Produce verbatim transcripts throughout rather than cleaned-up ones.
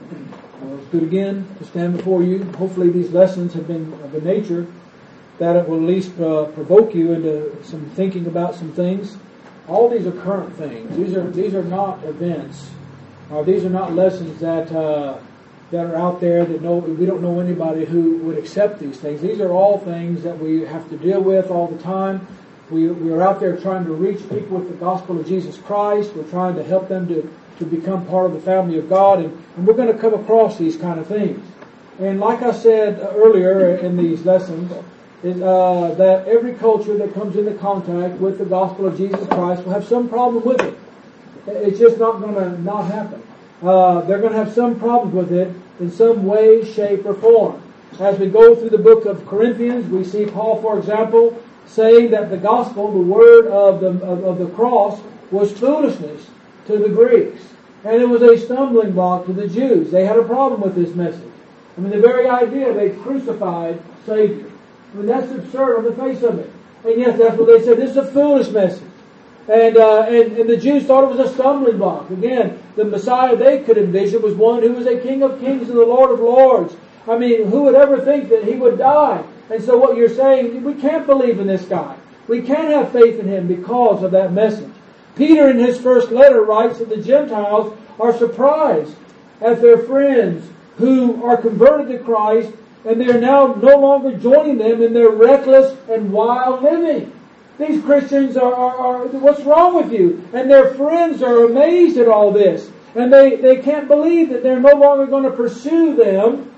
Well, it's good again to stand before you. Hopefully these lessons have been of a nature that it will at least uh, provoke you into some thinking about some things. All these are current things. These are these are not events. Uh, these are not lessons that uh, that are out there that no we don't know anybody who would accept these things. These are all things that we have to deal with all the time. We we are out there trying to reach people with the gospel of Jesus Christ. We're trying to help them to, to become part of the family of God, and, and we're going to come across these kind of things. And like I said earlier in these lessons, is uh, that every culture that comes into contact with the gospel of Jesus Christ will have some problem with it. It's just not going to not happen. Uh, they're going to have some problems with it in some way, shape, or form. As we go through the book of Corinthians, we see Paul, for example, saying that the gospel, the word of the of, of the cross, was foolishness to the Greeks, and it was a stumbling block to the Jews. They had a problem with this message. I mean, the very idea they crucified Savior. I mean, that's absurd on the face of it. And yes, that's what they said. This is a foolish message. And, uh, and and the Jews thought it was a stumbling block. Again, the Messiah they could envision was one who was a King of Kings and the Lord of Lords. I mean, who would ever think that he would die? And so what you're saying, we can't believe in this guy. We can't have faith in him because of that message. Peter in his first letter writes that the Gentiles are surprised at their friends who are converted to Christ, and they're now no longer joining them in their reckless and wild living. These Christians are, are, are, what's wrong with you? And their friends are amazed at all this. And they, they can't believe that they're no longer going to pursue them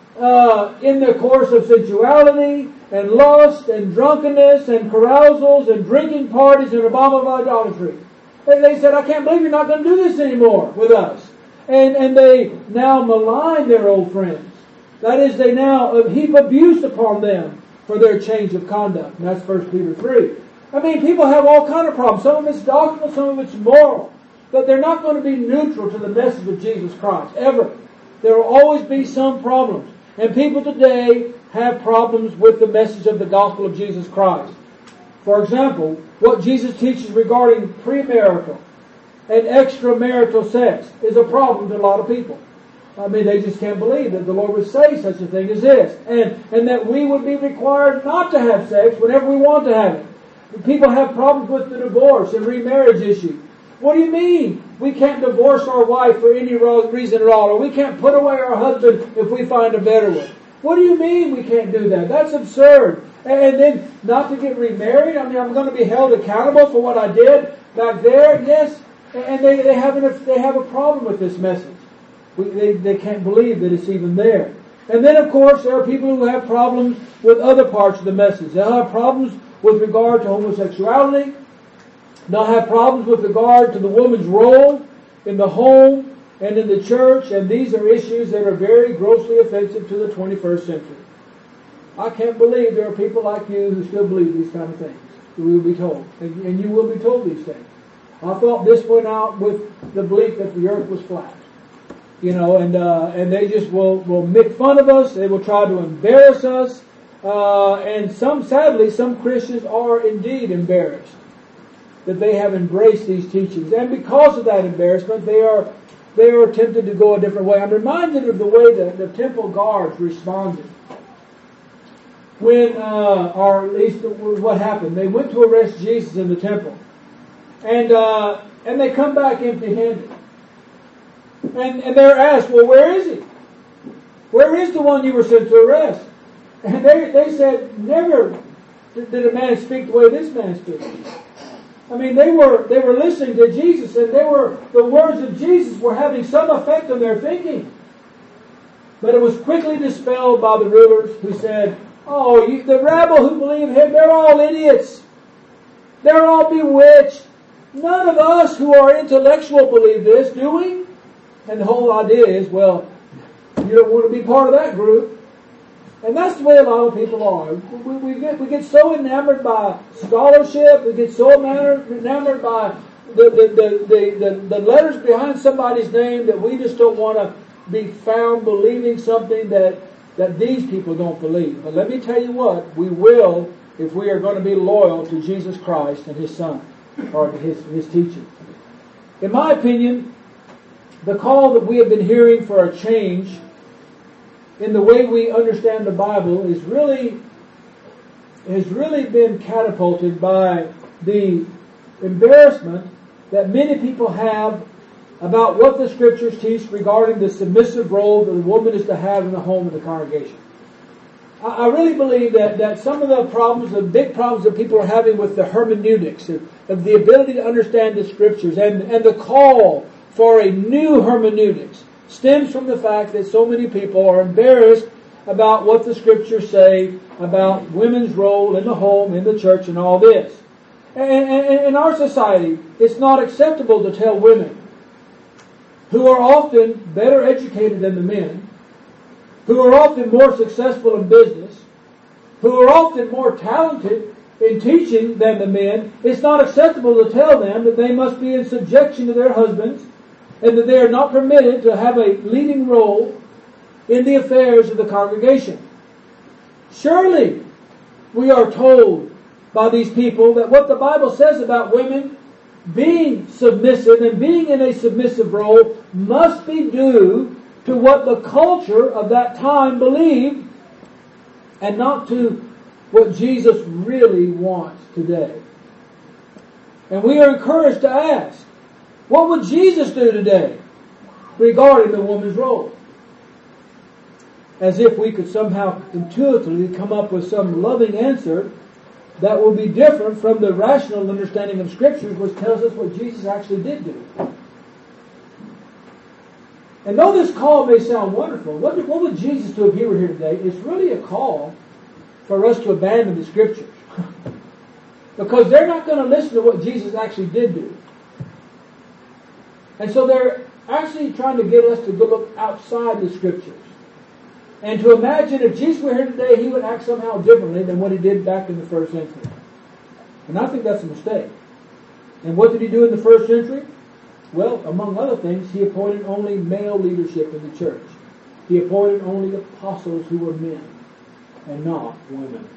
uh, in the course of sensuality and lust and drunkenness and carousals and drinking parties and abominable idolatry. They, they said, I can't believe you're not going to do this anymore with us. And, and they now malign their old friends. That is, they now heap abuse upon them for their change of conduct. And that's First Peter three. I mean, people have all kind of problems. Some of it's doctrinal, some of it's moral. But they're not going to be neutral to the message of Jesus Christ, ever. There will always be some problems. And people today have problems with the message of the gospel of Jesus Christ. For example, what Jesus teaches regarding premarital and extramarital sex is a problem to a lot of people. I mean, they just can't believe that the Lord would say such a thing as this. And, and that we would be required not to have sex whenever we want to have it. People have problems with the divorce and remarriage issue. What do you mean? We can't divorce our wife for any reason at all, or we can't put away our husband if we find a better one. What do you mean we can't do that? That's absurd. And then not to get remarried? I mean, I'm going to be held accountable for what I did back there? Yes. And they, they, have, an, they have a problem with this message. We, they, they can't believe that it's even there. And then, of course, there are people who have problems with other parts of the message. They'll have problems with regard to homosexuality. They'll have problems with regard to the woman's role in the home and in the church. And these are issues that are very grossly offensive to the twenty-first century. I can't believe there are people like you who still believe these kind of things. We will be told. And, and you will be told these things. I thought this went out with the belief that the earth was flat. You know, and uh, and they just will, will make fun of us. They will try to embarrass us. Uh, and some, sadly, some Christians are indeed embarrassed that they have embraced these teachings. And because of that embarrassment, they are they are tempted to go a different way. I'm reminded of the way that the temple guards responded when, uh, or at least what happened. They went to arrest Jesus in the temple. And uh, and they come back empty-handed. And, and they're asked, well, where is he? Where is the one you were sent to arrest? And they, they said, never did a man speak the way this man speaks. I mean, they were they were listening to Jesus, and they were the words of Jesus were having some effect on their thinking. But it was quickly dispelled by the rulers who said, oh, you, the rabble who believe him, they're all idiots. They're all bewitched. None of us who are intellectual believe this, do we? And the whole idea is, well, you don't want to be part of that group. And that's the way a lot of people are. We, we, get, we get so enamored by scholarship, we get so enamored, enamored by the, the, the, the, the, the letters behind somebody's name that we just don't want to be found believing something that, that these people don't believe. But let me tell you what, we will if we are going to be loyal to Jesus Christ and His Son, or to His, His teaching. In my opinion, the call that we have been hearing for a change in the way we understand the Bible is really has really been catapulted by the embarrassment that many people have about what the Scriptures teach regarding the submissive role that the woman is to have in the home of the congregation. I really believe that, that some of the problems, the big problems that people are having with the hermeneutics, of, of the ability to understand the Scriptures, and, and the call for a new hermeneutics, stems from the fact that so many people are embarrassed about what the Scriptures say about women's role in the home, in the church, and all this. And, and in our society, it's not acceptable to tell women who are often better educated than the men, who are often more successful in business, who are often more talented in teaching than the men, it's not acceptable to tell them that they must be in subjection to their husbands and that they are not permitted to have a leading role in the affairs of the congregation. Surely, we are told by these people that what the Bible says about women being submissive and being in a submissive role must be due to what the culture of that time believed and not to what Jesus really wants today. And we are encouraged to ask, what would Jesus do today regarding the woman's role? As if we could somehow intuitively come up with some loving answer that will be different from the rational understanding of Scriptures, which tells us what Jesus actually did do. And though this call may sound wonderful, what, what would Jesus do if He were here today? It's really a call for us to abandon the Scriptures. Because they're not going to listen to what Jesus actually did do. And so they're actually trying to get us to go look outside the Scriptures. And to imagine if Jesus were here today, He would act somehow differently than what He did back in the first century. And I think that's a mistake. And what did He do in the first century? Well, among other things, He appointed only male leadership in the church. He appointed only apostles who were men and not women.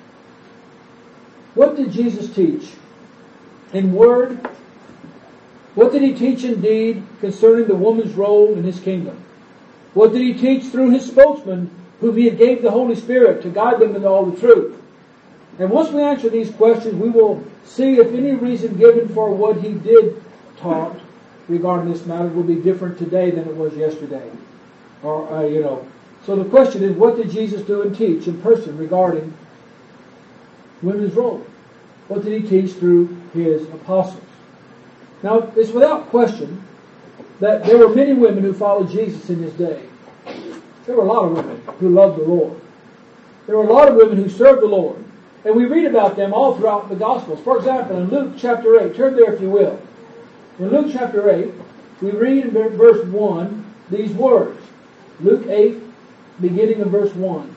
What did Jesus teach? In word, what did He teach in deed concerning the woman's role in His kingdom? What did He teach through His spokesman, whom He gave the Holy Spirit to guide them into all the truth? And once we answer these questions, we will see if any reason given for what He did taught regarding this matter will be different today than it was yesterday. Or, uh, you know. So the question is, what did Jesus do and teach in person regarding women's role? What did He teach through His apostles? Now, it's without question that there were many women who followed Jesus in His day. There were a lot of women who loved the Lord. There were a lot of women who served the Lord. And we read about them all throughout the Gospels. For example, in Luke chapter eight, turn there if you will. In Luke chapter eight, we read in verse one these words. Luke eight, beginning in verse one.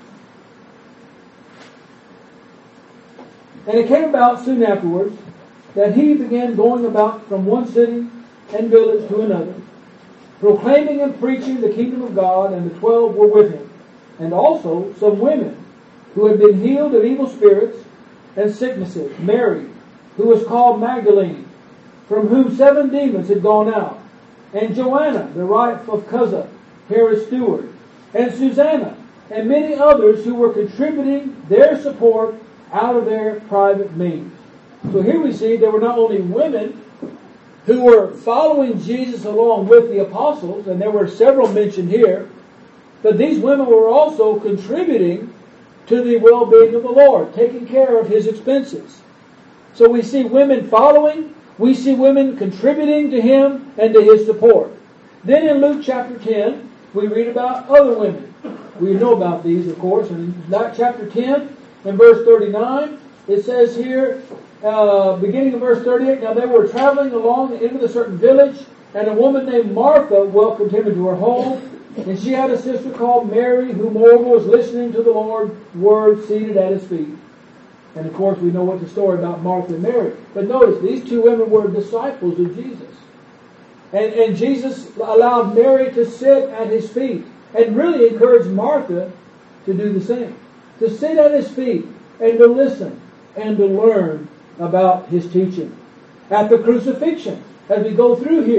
And it came about soon afterwards that He began going about from one city and village to another, proclaiming and preaching the kingdom of God, and the twelve were with Him, and also some women who had been healed of evil spirits and sicknesses. Mary, who was called Magdalene, from whom seven demons had gone out, and Joanna, the wife of Chuza, Herod's steward, and Susanna, and many others who were contributing their support out of their private means. So here we see there were not only women who were following Jesus along with the apostles, and there were several mentioned here, but these women were also contributing to the well-being of the Lord, taking care of His expenses. So we see women following, we see women contributing to Him and to His support. Then in Luke chapter ten, we read about other women. We know about these, of course. In chapter ten, in verse thirty-nine, it says here, uh, beginning of verse thirty-eight, now they were traveling along into a certain village, and a woman named Martha welcomed Him into her home. And she had a sister called Mary, who moreover was listening to the Lord's word seated at His feet. And of course we know what the story about Martha and Mary. But notice, these two women were disciples of Jesus. And, and Jesus allowed Mary to sit at His feet, and really encouraged Martha to do the same. To sit at His feet and to listen and to learn about His teaching. At the crucifixion, as we go through here,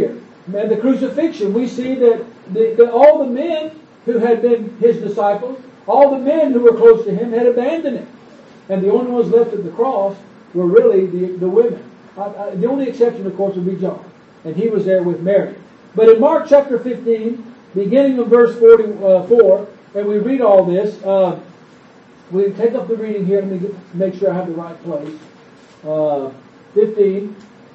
and the crucifixion, we see that the, the, all the men who had been His disciples, all the men who were close to Him had abandoned Him. And the only ones left at the cross were really the, the women. I, I, the only exception, of course, would be John. And he was there with Mary. But in Mark chapter fifteen, beginning in verse forty-four, and we read all this, uh, we take up the reading here. Let me get, make sure I have the right place. Uh, fifteen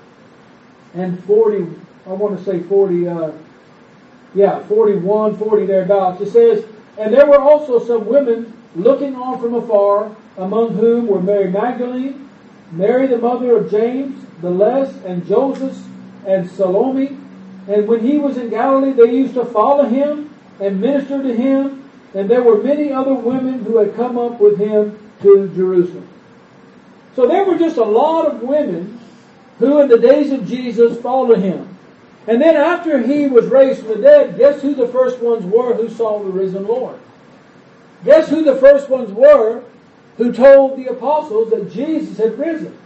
and forty, I want to say forty, uh, yeah, forty-one, forty thereabouts. It says, "And there were also some women looking on from afar, among whom were Mary Magdalene, Mary the mother of James, the Less, and Joseph, and Salome. And when He was in Galilee, they used to follow Him and minister to Him. And there were many other women who had come up with Him to Jerusalem." So there were just a lot of women who in the days of Jesus followed Him. And then after He was raised from the dead, guess who the first ones were who saw the risen Lord? Guess who the first ones were who told the apostles that Jesus had risen?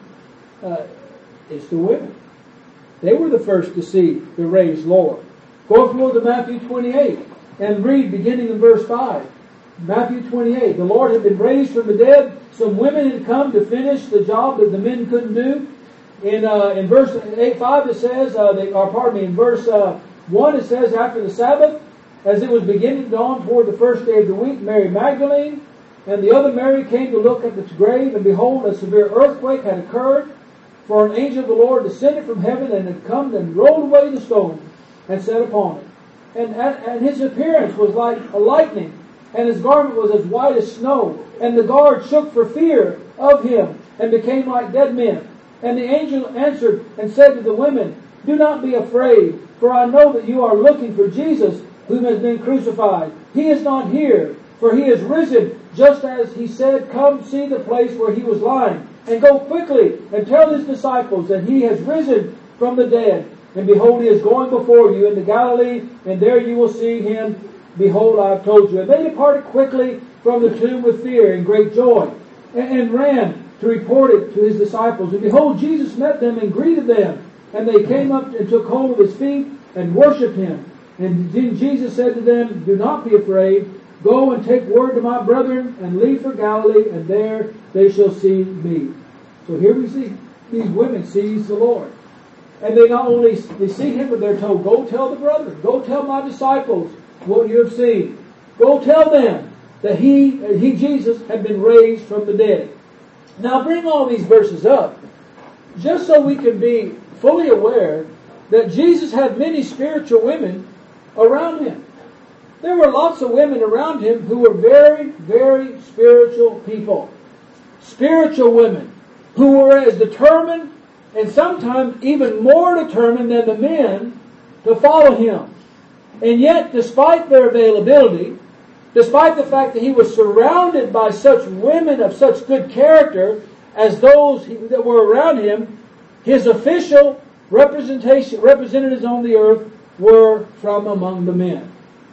Uh, it's the women. They were the first to see the raised Lord. Go forward to Matthew twenty-eight and read beginning in verse five. Matthew twenty-eight. The Lord had been raised from the dead. Some women had come to finish the job that the men couldn't do. In uh, in verse eight, five it says, uh, they, or pardon me, in verse uh, one it says, "After the Sabbath, as it was beginning to dawn toward the first day of the week, Mary Magdalene and the other Mary came to look at the grave, and behold, a severe earthquake had occurred. For an angel of the Lord descended from heaven and had come and rolled away the stone and sat upon it. And, and His appearance was like a lightning, and His garment was as white as snow. And the guard shook for fear of Him and became like dead men. And the angel answered and said to the women, 'Do not be afraid, for I know that you are looking for Jesus, whom has been crucified. He is not here, for He is risen, just as He said. Come see the place where He was lying. And go quickly and tell His disciples that He has risen from the dead. And behold, He is going before you into Galilee, and there you will see Him. Behold, I have told you.' And they departed quickly from the tomb with fear and great joy, and, and ran to report it to His disciples. And behold, Jesus met them and greeted them. And they came up and took hold of His feet and worshipped Him. And then Jesus said to them, 'Do not be afraid. Go and take word to my brethren and leave for Galilee, and there they shall see me.'" So here we see these women sees the Lord. And they not only they see Him, but they're told, "Go tell the brethren. Go tell my disciples what you have seen. Go tell them that He, He Jesus, had been raised from the dead." Now bring all these verses up, just so we can be fully aware that Jesus had many spiritual women around Him. There were lots of women around Him who were very, very spiritual people. Spiritual women who were as determined, and sometimes even more determined than the men, to follow Him. And yet, despite their availability, despite the fact that He was surrounded by such women of such good character as those that were around Him, His official representation, representatives on the earth were from among the men,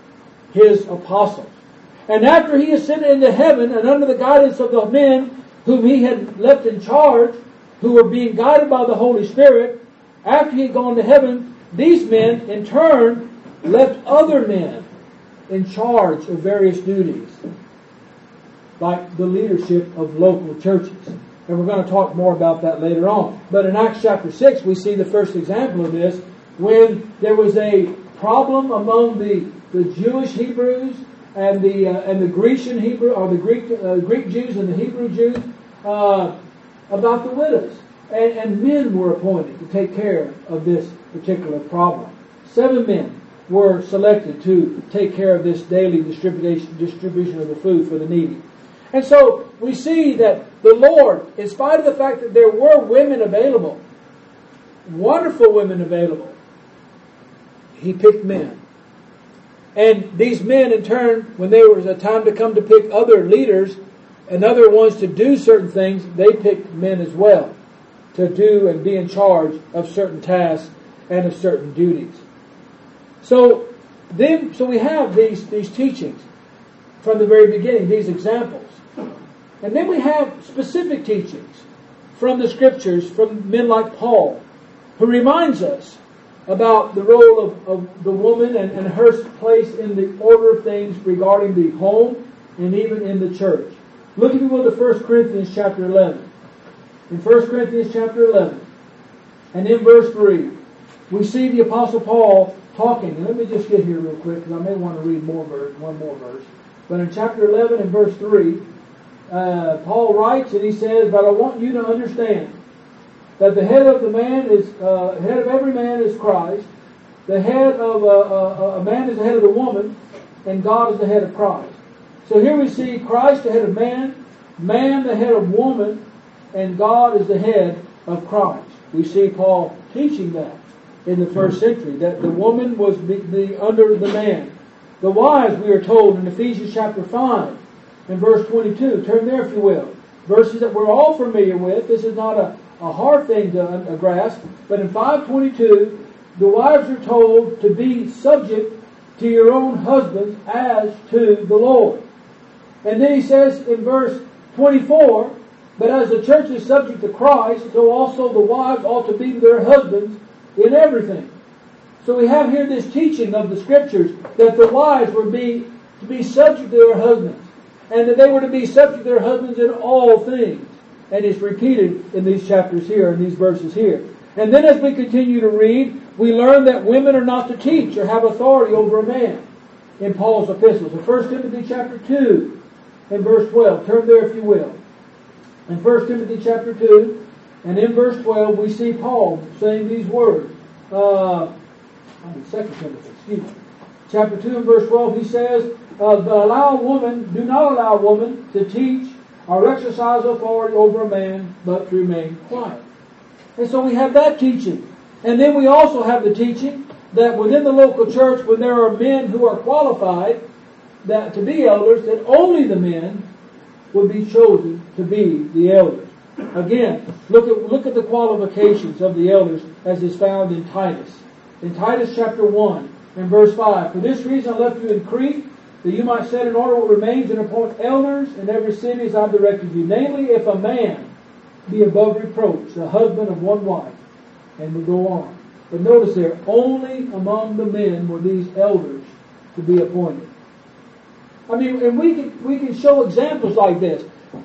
His apostles. And after He ascended into heaven, and under the guidance of the men whom He had left in charge, who were being guided by the Holy Spirit, after He had gone to heaven, these men in turn left other men in charge of various duties, like the leadership of local churches. And we're going to talk more about that later on. But in Acts chapter six, we see the first example of this, when there was a problem among the, the Jewish Hebrews and the uh, and the Grecian Hebrew, or the Greek uh, Greek Jews and the Hebrew Jews, uh, about the widows. And, and men were appointed to take care of this particular problem. Seven men were selected to take care of this daily distribution, distribution of the food for the needy. And so we see that the Lord, in spite of the fact that there were women available, wonderful women available, He picked men. And these men, in turn, when there was a time to come to pick other leaders and other ones to do certain things, they picked men as well to do and be in charge of certain tasks and of certain duties. So then, so we have these, these teachings from the very beginning, these examples. And then we have specific teachings from the Scriptures, from men like Paul, who reminds us about the role of, of the woman and, and her place in the order of things regarding the home and even in the church. Look, if you will, to First Corinthians chapter eleven. In First Corinthians chapter eleven, and in verse three, we see the Apostle Paul talking. And let me just get here real quick, because I may want to read more verse, one more verse. But in chapter eleven and verse three, uh, Paul writes and he says, "But I want you to understand that the head of the man is uh, head of every man is Christ. The head of a, a, a man is the head of the woman, and God is the head of Christ." So here we see Christ the head of man, man the head of woman, and God is the head of Christ. We see Paul teaching that in the first century, that the woman was the, the under the man. The wives, we are told in Ephesians chapter five and verse twenty-two. Turn there if you will. Verses that we're all familiar with. This is not a, a hard thing to uh, grasp. But in five twenty-two, the wives are told to be subject to your own husbands as to the Lord. And then he says in verse twenty-four, "But as the church is subject to Christ, so also the wives ought to be to their husbands in everything." So we have here this teaching of the Scriptures that the wives were be, to be subject to their husbands, and that they were to be subject to their husbands in all things. And it's repeated in these chapters here, in these verses here. And then as we continue to read, we learn that women are not to teach or have authority over a man in Paul's epistles. In First Timothy chapter two and verse twelve. Turn there if you will. In First Timothy chapter two and in verse twelve, we see Paul saying these words. Uh, I mean, Second Timothy, excuse me. Chapter two and verse twelve, he says, uh, allow a woman, do not allow a woman to teach or exercise authority over a man, but to remain quiet. And so we have that teaching. And then we also have the teaching that within the local church, when there are men who are qualified that to be elders, that only the men would be chosen to be the elders. Again, look at look at the qualifications of the elders as is found in Titus. In Titus chapter one and verse five, "For this reason I left you in Crete, that you might set in order what remains and appoint elders in every city as I directed you. Namely, if a man be above reproach, the husband of one wife," and we go on. But notice there, only among the men were these elders to be appointed. I mean, and we can we can show examples like this.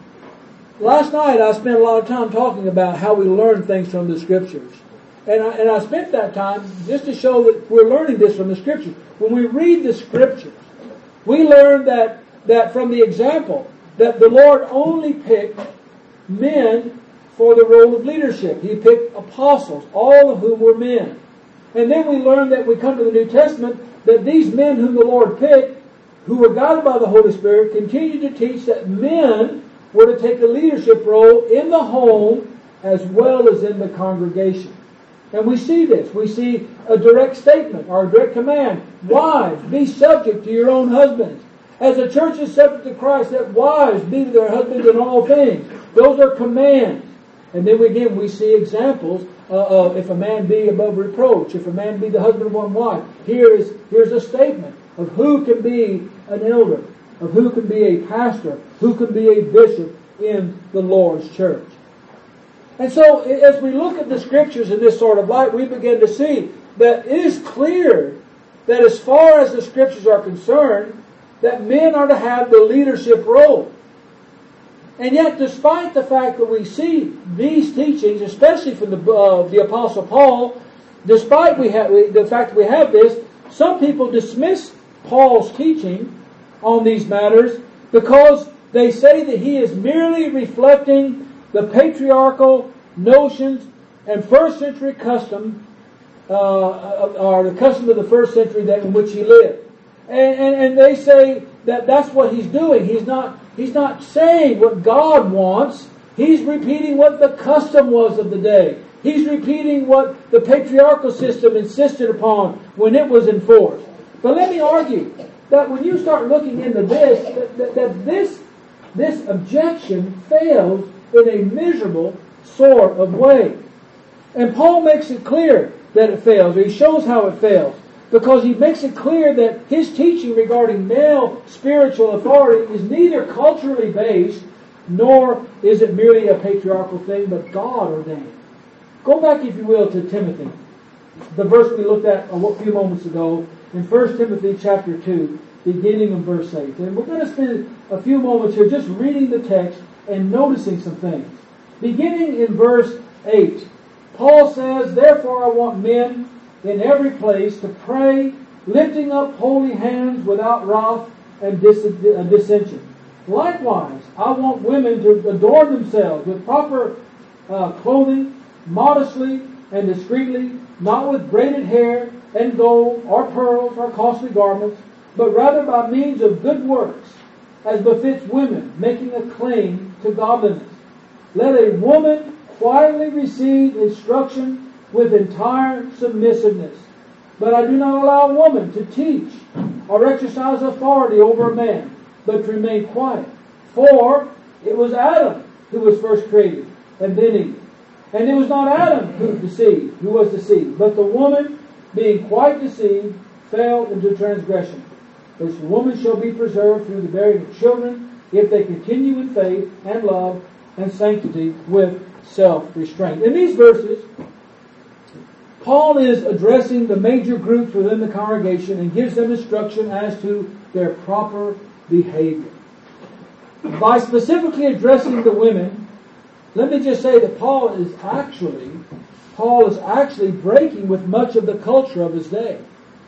Last night I spent a lot of time talking about how we learn things from the Scriptures. And I, and I spent that time just to show that we're learning this from the Scriptures. When we read the Scriptures, we learn that, that from the example, that the Lord only picked men for the role of leadership. He picked apostles, all of whom were men. And then we learn that we come to the New Testament, that these men whom the Lord picked, who were guided by the Holy Spirit, continued to teach that men were to take a leadership role in the home as well as in the congregation. And we see this. We see a direct statement or a direct command. Wives, be subject to your own husbands. As the church is subject to Christ, that wives be to their husbands in all things. Those are commands. And then again, we see examples uh, of if a man be above reproach, if a man be the husband of one wife. Here is here's a statement of who can be an elder, of who can be a pastor, who can be a bishop in the Lord's church. And so, as we look at the Scriptures in this sort of light, we begin to see that it is clear that as far as the Scriptures are concerned, that men are to have the leadership role. And yet, despite the fact that we see these teachings, especially from the, uh, the Apostle Paul, despite we have, we, the fact that we have this, some people dismiss Paul's teaching on these matters because they say that he is merely reflecting the patriarchal notions and first century custom, uh, or the custom of the first century that in which he lived. And, and, and they say that that's what he's doing. He's not, he's not saying what God wants. He's repeating what the custom was of the day. He's repeating what the patriarchal system insisted upon when it was enforced. But let me argue that when you start looking into this, that, that, that this, this objection fails in a miserable sort of way. And Paul makes it clear that it fails, or he shows how it fails, because he makes it clear that his teaching regarding male spiritual authority is neither culturally based, nor is it merely a patriarchal thing, but God ordained. Go back, if you will, to Timothy. the verse we looked at a few moments ago in First Timothy chapter two, beginning in verse eight. And we're going to spend a few moments here just reading the text and noticing some things. Beginning in verse eight, Paul says, "Therefore I want men in every place to pray, lifting up holy hands without wrath and dis- uh, dissension. Likewise, I want women to adorn themselves with proper uh, clothing, modestly and discreetly, not with braided hair and gold or pearls or costly garments, but rather by means of good works, as befits women, making a claim to godliness. Let a woman quietly receive instruction with entire submissiveness. But I do not allow a woman to teach or exercise authority over a man, but to remain quiet. For it was Adam who was first created, and then Eve. And it was not Adam who deceived, who was deceived, but the woman, being quite deceived, fell into transgression. But the woman shall be preserved through the bearing of children, if they continue in faith and love and sanctity with self-restraint." In these verses, Paul is addressing the major groups within the congregation and gives them instruction as to their proper behavior. By specifically addressing the women, let me just say that Paul is actually, Paul is actually breaking with much of the culture of his day.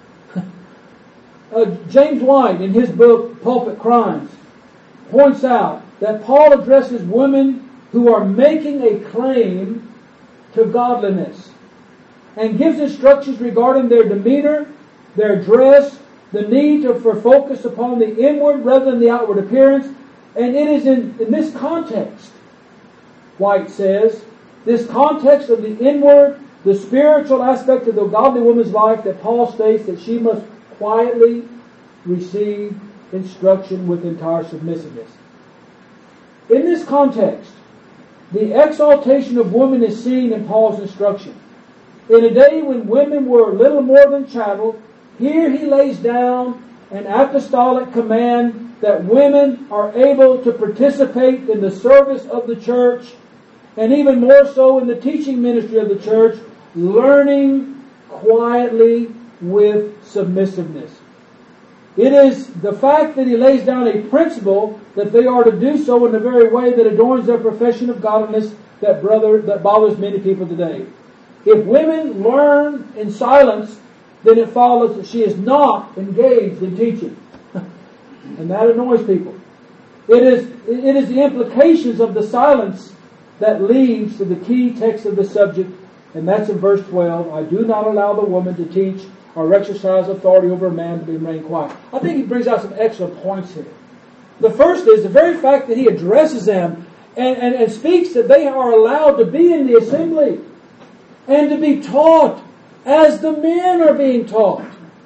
uh, James White, in his book Pulpit Crimes, points out that Paul addresses women who are making a claim to godliness and gives instructions regarding their demeanor, their dress, the need to, for focus upon the inward rather than the outward appearance. And it is in, in this context, White says, this context of the inward, the spiritual aspect of the godly woman's life, that Paul states that she must quietly receive instruction with entire submissiveness. In this context, the exaltation of woman is seen in Paul's instruction. In a day when women were little more than chattel, here he lays down an apostolic command that women are able to participate in the service of the church, and even more so in the teaching ministry of the church, learning quietly with submissiveness. It is the fact that he lays down a principle that they are to do so in the very way that adorns their profession of godliness that brother that bothers many people today. If women learn in silence, then it follows that she is not engaged in teaching. And that annoys people. It is, it is the implications of the silence that leads to the key text of the subject, and that's in verse twelve. "I do not allow the woman to teach or exercise authority over a man, to remain quiet." I think he brings out some excellent points here. The first is the very fact that he addresses them and, and, and speaks that they are allowed to be in the assembly and to be taught as the men are being taught.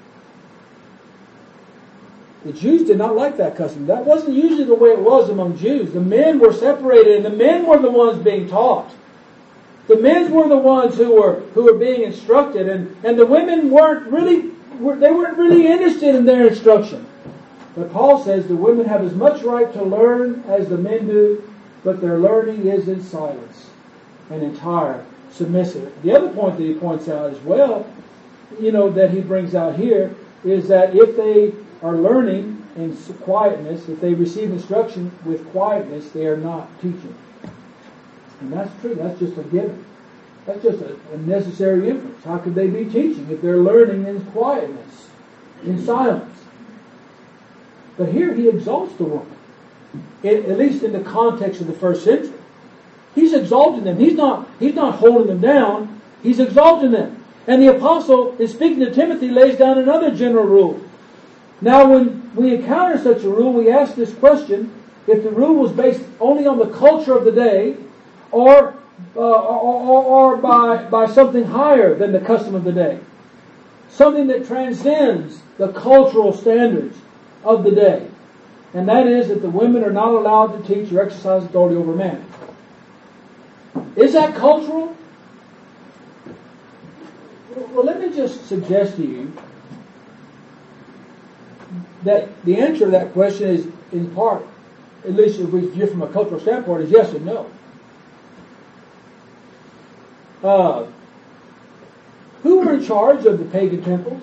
The Jews did not like that custom. That wasn't usually the way it was among Jews. The men were separated, and the men were the ones being taught. The men were the ones who were who were being instructed, and, and the women weren't really were, they weren't really interested in their instruction. But Paul says the women have as much right to learn as the men do, but their learning is in silence and entire submissive. The other point that he points out as well, you know, that he brings out here, is that if they are learning in quietness, if they receive instruction with quietness, they are not teaching. And that's true. That's just a given. That's just a, a necessary inference. How could they be teaching if they're learning in quietness, in silence? But here he exalts the woman, it, at least in the context of the first century. He's exalting them. He's not, he's not holding them down. He's exalting them. And the apostle, in speaking to Timothy, lays down another general rule. Now, when we encounter such a rule, we ask this question: if the rule was based only on the culture of the day, or uh, or, or by by something higher than the custom of the day, something that transcends the cultural standards of the day, and that is that the women are not allowed to teach or exercise authority over men. Is that cultural? Well, let me just suggest to you that the answer to that question is, in part, at least if we view from a cultural standpoint, is yes and no. Uh, Who were in charge of the pagan temples?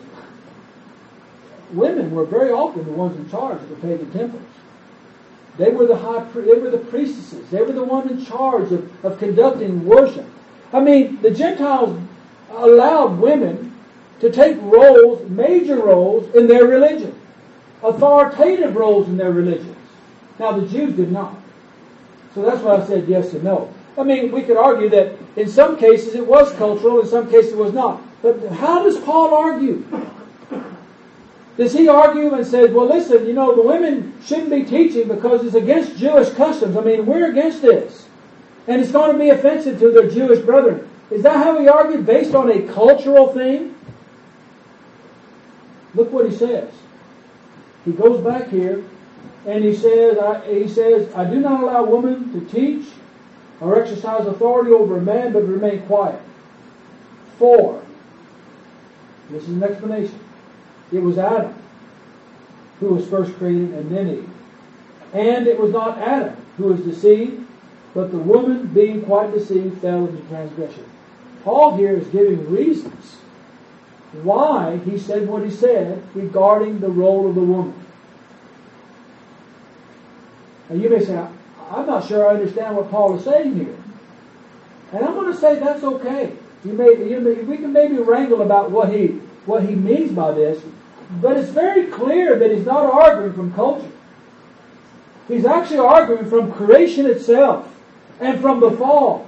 Women were very often the ones in charge of the pagan temples. They were the high, they were the priestesses. They were the one in charge of, of conducting worship. I mean, the Gentiles allowed women to take roles, major roles in their religion, authoritative roles in their religions. Now, the Jews did not. So that's why I said yes and no. I mean, we could argue that in some cases it was cultural, in some cases it was not. But how does Paul argue? Does he argue and say, well, listen, you know, the women shouldn't be teaching because it's against Jewish customs. I mean, we're against this. And it's going to be offensive to their Jewish brethren. Is that how he argued, based on a cultural thing? Look what he says. He goes back here and he says, I, he says, I do not allow women to teach or exercise authority over a man, but remain quiet. For, this is an explanation, it was Adam who was first created and then Eve. And it was not Adam who was deceived, but the woman, being quite deceived, fell into transgression. Paul here is giving reasons why he said what he said regarding the role of the woman. Now you may say, I'm not sure I understand what Paul is saying here. And I'm going to say that's okay. You may, you may, we can maybe wrangle about what he, what he means by this, but it's very clear that he's not arguing from culture. He's actually arguing from creation itself and from the fall.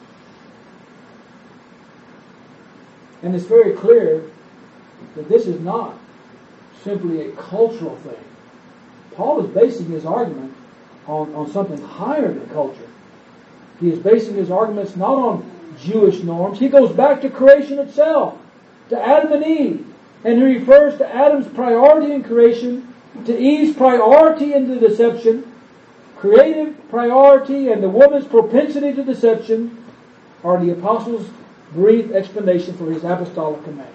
And it's very clear that this is not simply a cultural thing. Paul is basing his argument on, on something higher than culture. He is basing his arguments not on Jewish norms. He goes back to creation itself, to Adam and Eve. And he refers to Adam's priority in creation, to Eve's priority in the deception, creative priority, and the woman's propensity to deception are the apostles' brief explanation for his apostolic command.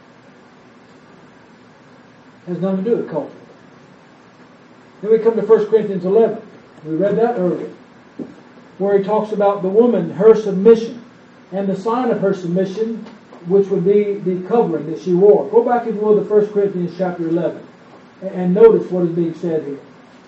It has nothing to do with culture. Then we come to First Corinthians eleven. We read that earlier, where he talks about the woman, her submission, and the sign of her submission, which would be the covering that she wore. Go back, if you will, to First Corinthians chapter eleven, and notice what is being said here.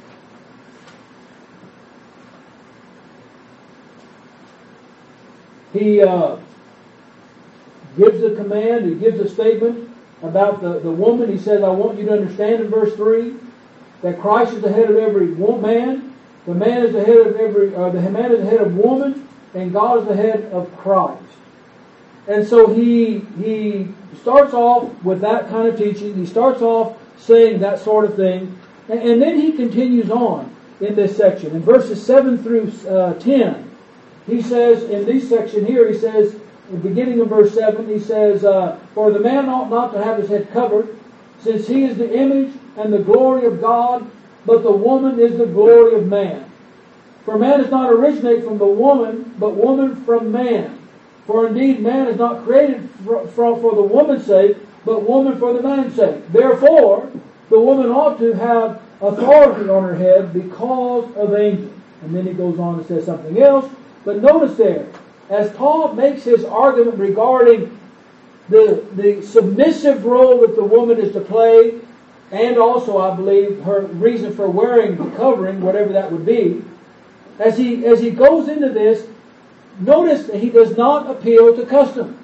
He uh, gives a command, he gives a statement about the, the woman. He says, I want you to understand in verse three that Christ is the head of every man, the man is the head of every, uh, the man is the head of woman, and God is the head of Christ. And so he he starts off with that kind of teaching. He starts off saying that sort of thing, and, and then he continues on in this section. In verses seven through uh, ten, he says, in this section here, he says, beginning of verse seven, he says, uh, For the man ought not to have his head covered, since he is the image and the glory of God, but the woman is the glory of man. For man does not originate from the woman, but woman from man. For indeed man is not created for, for, for the woman's sake, but woman for the man's sake. Therefore, the woman ought to have authority on her head because of angels. And then he goes on and says something else. But notice there, as Paul makes his argument regarding the, the submissive role that the woman is to play, and also, I believe, her reason for wearing the covering, whatever that would be, as he as he goes into this, notice that he does not appeal to custom.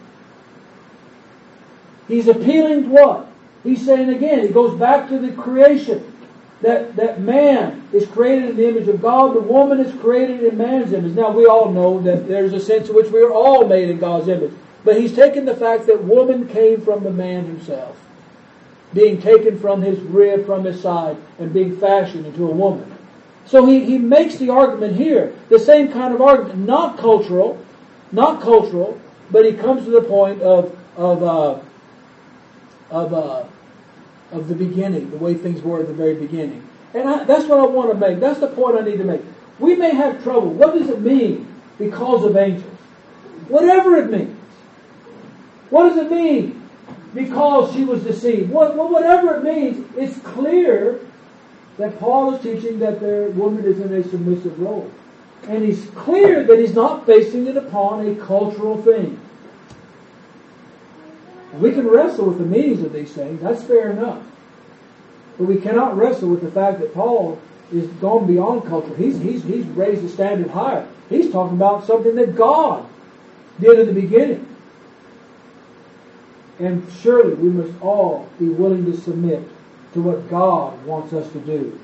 He's appealing to what? He's saying again, he goes back to the creation. That, that man is created in the image of God, the woman is created in man's image. Now we all know that there's a sense in which we are all made in God's image. But he's taken the fact that woman came from the man himself, being taken from his rib, from his side, and being fashioned into a woman. So he, he makes the argument here, the same kind of argument, not cultural, not cultural, but he comes to the point of of uh, of uh, of the beginning, the way things were at the very beginning. And I, that's what I want to make. That's the point I need to make. We may have trouble. What does it mean because of angels? Whatever it means. What does it mean because she was deceived? What, whatever it means, it's clear that Paul is teaching that the woman is in a submissive role. And he's clear that he's not basing it upon a cultural thing. We can wrestle with the meanings of these things. That's fair enough. But we cannot wrestle with the fact that Paul is gone beyond culture. He's, he's, he's raised the standard higher. He's talking about something that God did in the beginning. And surely we must all be willing to submit to what God wants us to do.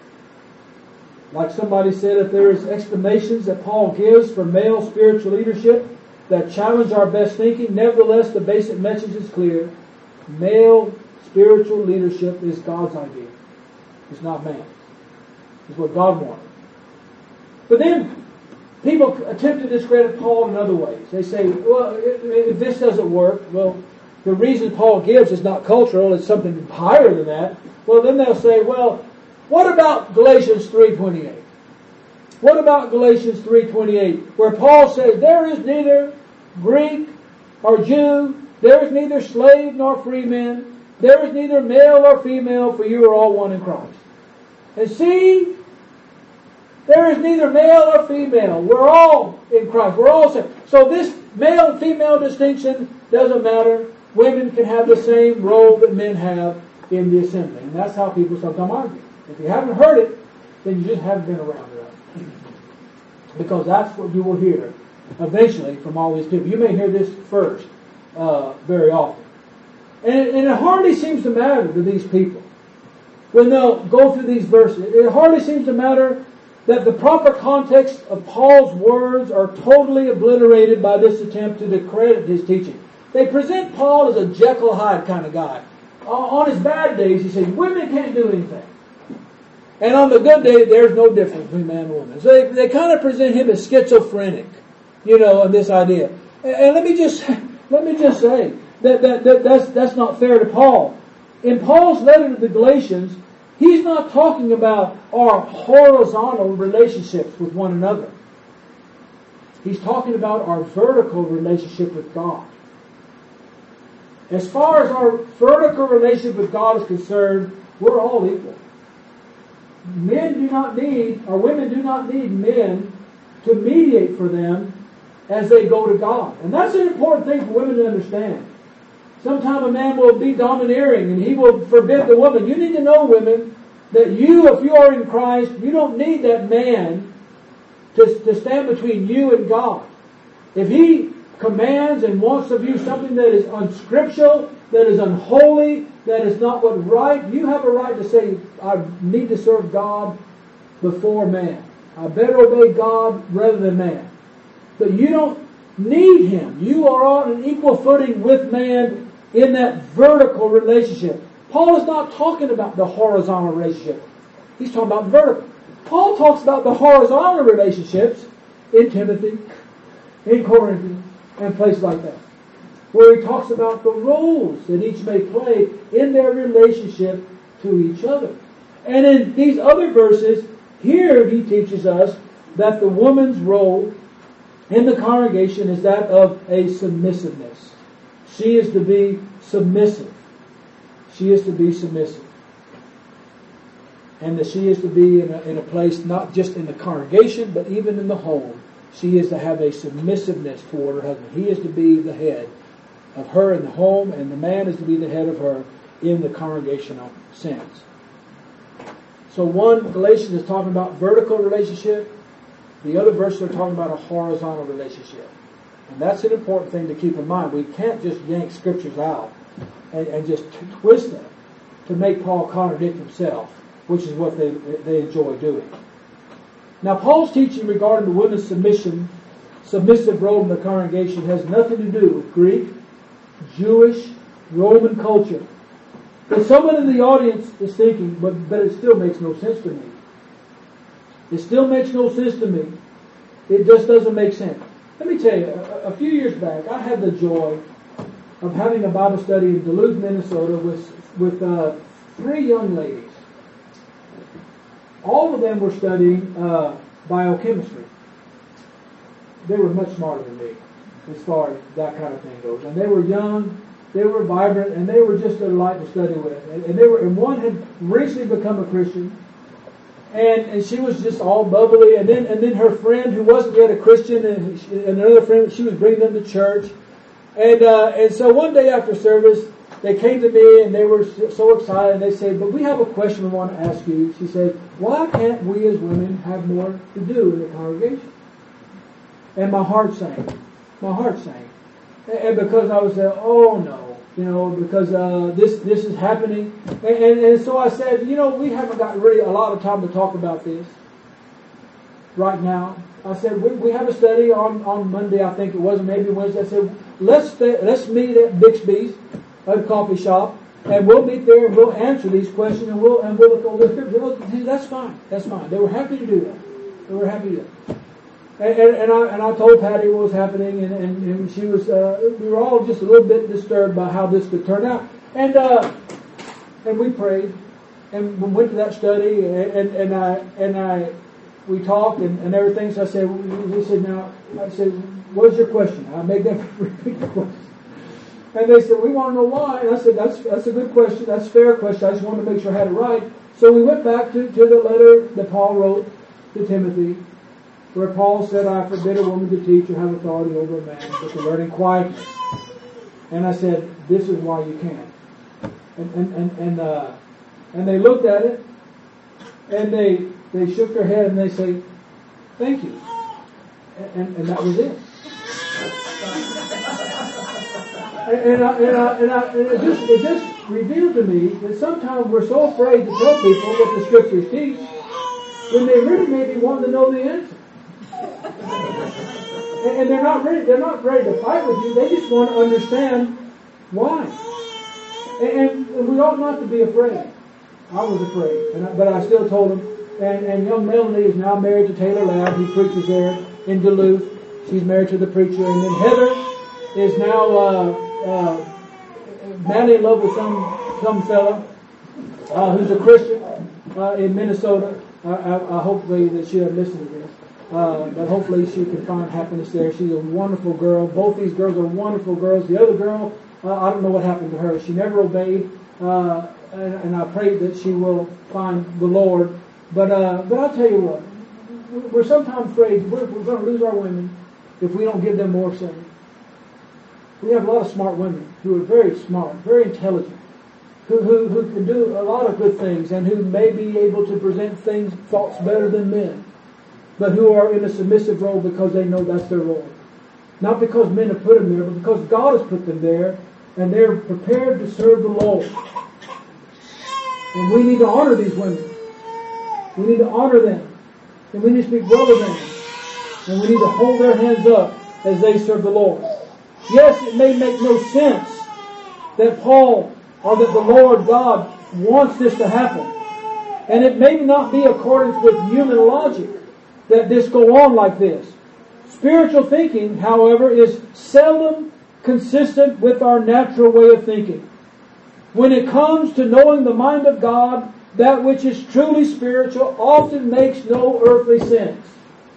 Like somebody said, if there is explanations that Paul gives for male spiritual leadership that challenge our best thinking, nevertheless the basic message is clear. Male spiritual leadership is God's idea. It's not man's. It's what God wanted. But then people attempt to discredit Paul in other ways. They say, well, if this doesn't work, well, the reason Paul gives is not cultural, it's something higher than that. Well, then they'll say, well, what about Galatians three twenty-eight? What about Galatians three twenty-eight, where Paul says, there is neither Greek or Jew, there is neither slave nor free man, there is neither male nor female, for you are all one in Christ. And see, there is neither male or female. We're all in Christ. We're all saved. So this male and female distinction doesn't matter. Women can have the same role that men have in the assembly. And that's how people sometimes argue. If you haven't heard it, then you just haven't been around it. Because that's what you will hear eventually from all these people. You may hear this first uh, very often. And, and it hardly seems to matter to these people. When they'll go through these verses, it hardly seems to matter that the proper context of Paul's words are totally obliterated by this attempt to discredit his teaching. They present Paul as a Jekyll and Hyde kind of guy. On his bad days, he says, women can't do anything. And on the good day, there's no difference between man and woman. So they, they kind of present him as schizophrenic, you know, in this idea. And, and let me just let me just say that, that, that that's that's not fair to Paul. In Paul's letter to the Galatians, he's not talking about our horizontal relationships with one another. He's talking about our vertical relationship with God. As far as our vertical relationship with God is concerned, we're all equal. Men do not need, or women do not need men to mediate for them as they go to God. And that's an important thing for women to understand. Sometimes a man will be domineering and he will forbid the woman. You need to know, women, that you, if you are in Christ, you don't need that man to, to stand between you and God. If he commands and wants of you something that is unscriptural, that is unholy, that is not what right, you have a right to say, I need to serve God before man. I better obey God rather than man. But you don't need him. You are on an equal footing with man in that vertical relationship. Paul is not talking about the horizontal relationship. He's talking about vertical. Paul talks about the horizontal relationships in Timothy, in Corinth, and places like that, where he talks about the roles that each may play in their relationship to each other. And in these other verses, here he teaches us that the woman's role in the congregation is that of a submissiveness. She is to be submissive. She is to be submissive. And that she is to be in a, in a place not just in the congregation, but even in the home. She is to have a submissiveness toward her husband. He is to be the head of her in the home, and the man is to be the head of her in the congregational sense. So one, Galatians is talking about vertical relationship. The other verses are talking about a horizontal relationship. And that's an important thing to keep in mind. We can't just yank scriptures out and, and just t- twist them to make Paul contradict himself, which is what they, they enjoy doing. Now, Paul's teaching regarding the women's submission, submissive role in the congregation has nothing to do with Greek, Jewish, Roman culture. But someone in the audience is thinking, but, but it still makes no sense to me. It still makes no sense to me. It just doesn't make sense. Let me tell you, a, a few years back, I had the joy of having a Bible study in Duluth, Minnesota with, with uh, three young ladies. All of them were studying uh, biochemistry. They were much smarter than me as far as that kind of thing goes. And they were young, they were vibrant, and they were just a delight to study with. And, and they were, and one had recently become a Christian, and, and she was just all bubbly. And then and then her friend, who wasn't yet a Christian, and, she, and another friend, she was bringing them to church. And uh, and so one day after service, they came to me and they were so excited. And they said, "But we have a question we want to ask you." She said, "Why can't we as women have more to do in the congregation?" And my heart sank. My heart sank. And because I was there, oh no, you know, because uh, this this is happening. And, and, and so I said, you know, we haven't got really a lot of time to talk about this right now. I said, we, we have a study on, on Monday, I think it was, maybe Wednesday. I said, let's stay, let's meet at Bixby's, at a coffee shop, and we'll meet there and we'll answer these questions and we'll and we'll look over the scripture. That's fine. That's fine. They were happy to do that. They were happy to do that. And, and, and I and I told Patty what was happening, and, and, and she was. Uh, we were all just a little bit disturbed by how this could turn out, and uh, and we prayed, and we went to that study, and, and, and I and I we talked and, and everything. So I said, we said, now I said, what's your question? I made them repeat the question, and they said, we want to know why. And I said, that's that's a good question. That's a fair question. I just wanted to make sure I had it right. So we went back to, to the letter that Paul wrote to Timothy, where Paul said, I forbid a woman to teach or have authority over a man, but to learn in quietness. And I said, this is why you can't. And and and and, uh, and they looked at it, and they they shook their head and they say, thank you. And, and that was it. and, and, I, and, I, and, I, and it, just, it just revealed to me that sometimes we're so afraid to tell people what the Scriptures teach when they really maybe want to know the answer. And they're not ready. They're not ready to fight with you. They just want to understand why. And, and we ought not to be afraid. I was afraid, and I, but I still told them. And, and young Melanie is now married to Taylor Ladd. He preaches there in Duluth. She's married to the preacher. And then Heather is now uh, uh, madly in love with some some fella uh, who's a Christian uh, in Minnesota. I, I, I hope that she doesn't listen to this. Uh, but hopefully she can find happiness there. She's a wonderful girl. Both these girls are wonderful girls. The other girl, uh, I don't know what happened to her. She never obeyed, uh, and, and I pray that she will find the Lord. But uh, but I'll tell you what, we're sometimes afraid we're, we're going to lose our women if we don't give them more say. We have a lot of smart women who are very smart, very intelligent, who, who, who can do a lot of good things and who may be able to present things, thoughts better than men, but who are in a submissive role because they know that's their role. Not because men have put them there, but because God has put them there, and they're prepared to serve the Lord. And we need to honor these women. We need to honor them. And we need to speak well of them. And we need to hold their hands up as they serve the Lord. Yes, it may make no sense that Paul, or that the Lord God wants this to happen. And it may not be according with human logic that this go on like this. Spiritual thinking, however, is seldom consistent with our natural way of thinking. When it comes to knowing the mind of God, that which is truly spiritual often makes no earthly sense.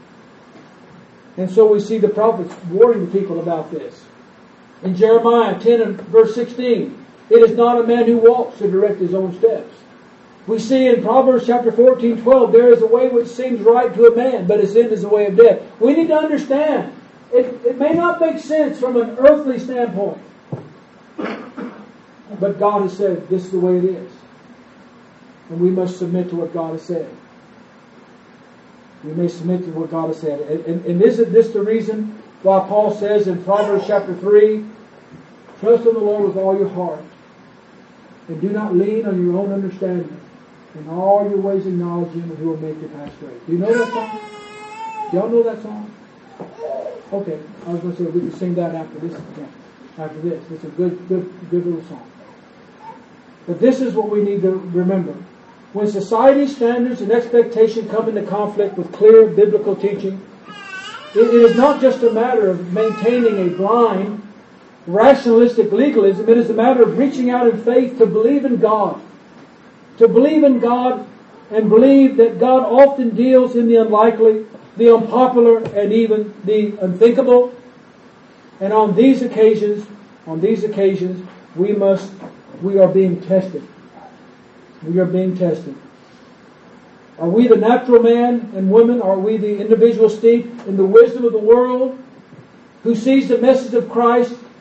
And so we see the prophets warning the people about this. In Jeremiah ten and verse sixteen, it is not a man who walks to direct his own steps. We see in Proverbs chapter fourteen, twelve, there is a way which seems right to a man, but its end is the way of death. We need to understand, it, it may not make sense from an earthly standpoint, but God has said this is the way it is. And we must submit to what God has said. We may submit to what God has said. And, and, and isn't this the reason why Paul says in Proverbs chapter three, trust in the Lord with all your heart, and do not lean on your own understanding. In all your ways acknowledge Him, and He will make your path straight. Do you know that song? Do y'all know that song? Okay, I was going to say we can sing that after this. After this, it's a good, good, good little song. But this is what we need to remember: when society's standards and expectation come into conflict with clear biblical teaching, it is not just a matter of maintaining a blind, rationalistic legalism. It is a matter of reaching out in faith to believe in God. To believe in God and believe that God often deals in the unlikely, the unpopular, and even the unthinkable. And on these occasions, on these occasions, we must, we are being tested. We are being tested. Are we the natural man and woman? Are we the individual steeped in the wisdom of the world who sees the message of Christ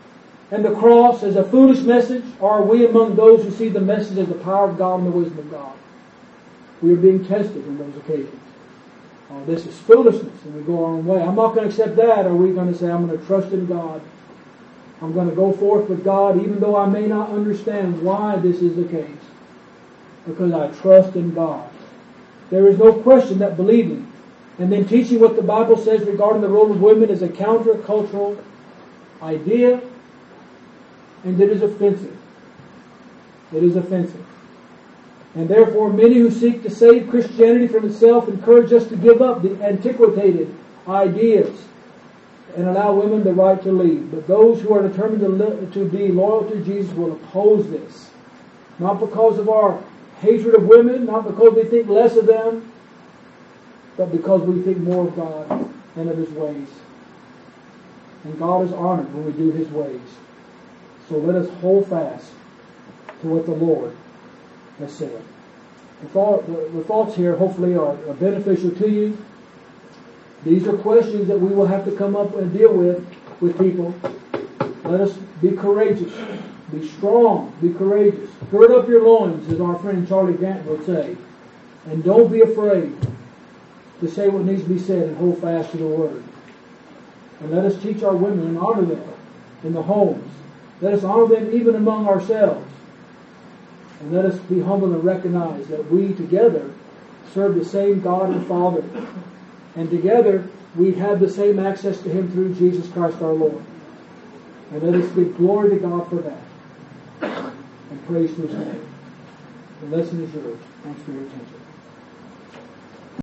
and the cross as a foolish message, or are we among those who see the message as the power of God and the wisdom of God? We are being tested in those occasions. Uh, this is foolishness, and we go our own way. I'm not going to accept that. Or are we going to say, I'm going to trust in God. I'm going to go forth with God, even though I may not understand why this is the case, because I trust in God. There is no question that believing and then teaching what the Bible says regarding the role of women is a countercultural idea, and it is offensive. It is offensive. And therefore, many who seek to save Christianity from itself encourage us to give up the antiquated ideas and allow women the right to lead. But those who are determined to, li- to be loyal to Jesus will oppose this. Not because of our hatred of women, not because we think less of them, but because we think more of God and of His ways. And God is honored when we do His ways. So let us hold fast to what the Lord has said. The, thought, the, the thoughts here hopefully are, are beneficial to you. These are questions that we will have to come up and deal with with people. Let us be courageous. Be strong. Be courageous. Gird up your loins, as our friend Charlie Grant would say. And don't be afraid to say what needs to be said and hold fast to the Word. And let us teach our women and honor them in the homes. Let us honor them even among ourselves. And let us be humble and recognize that we together serve the same God and Father. And together we have the same access to Him through Jesus Christ our Lord. And let us give glory to God for that. And praise to His name. The lesson is yours. Thanks for your attention.